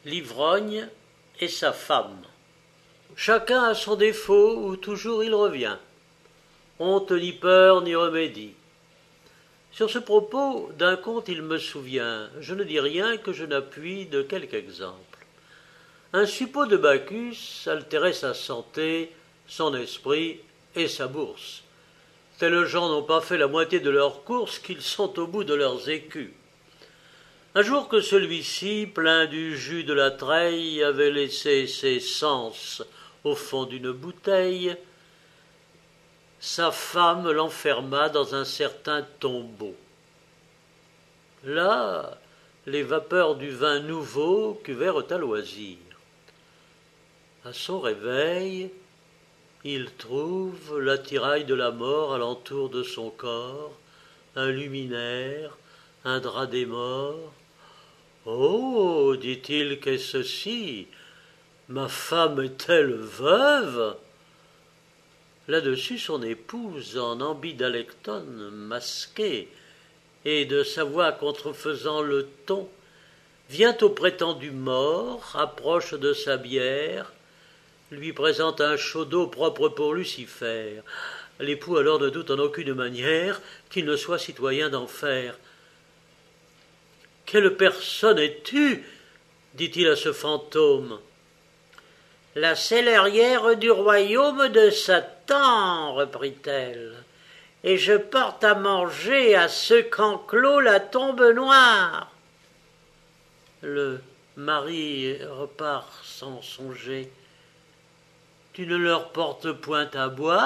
l'ivrogne et sa femme. Chacun a son défaut où toujours il revient. Honte ni peur ni remédie. Sur ce propos, d'un conte il me souvient, je ne dis rien que je n'appuie de quelque exemple. Un suppôt de Bacchus altérait sa santé, son esprit et sa bourse. Tels gens n'ont pas fait la moitié de leurs courses qu'ils sont au bout de leurs écus. Un jour que celui-ci, plein du jus de la treille, avait laissé ses sens au fond d'une bouteille, sa femme l'enferma dans un certain tombeau. Là, les vapeurs du vin nouveau cuvèrent à loisir. À son réveil, il trouve l'attirail de la mort alentour de son corps, un luminaire, un drap des morts. « Oh, dit-il, qu'est-ce ceci? Ma femme est-elle veuve ?» Là-dessus, son épouse, en ambidalectone masqué, et de sa voix contrefaisant le ton, vient au prétendu mort, approche de sa bière, lui présente un chaud d'eau propre pour Lucifer. L'époux alors ne doute en aucune manière qu'il ne soit citoyen d'enfer. « Quelle personne es-tu » dit-il à ce fantôme. « La cellérière du royaume de Satan, reprit-elle, et je porte à manger à ceux qu'enclôt la tombe noire. » Le mari repart sans songer. « Tu ne leur portes point à boire ?»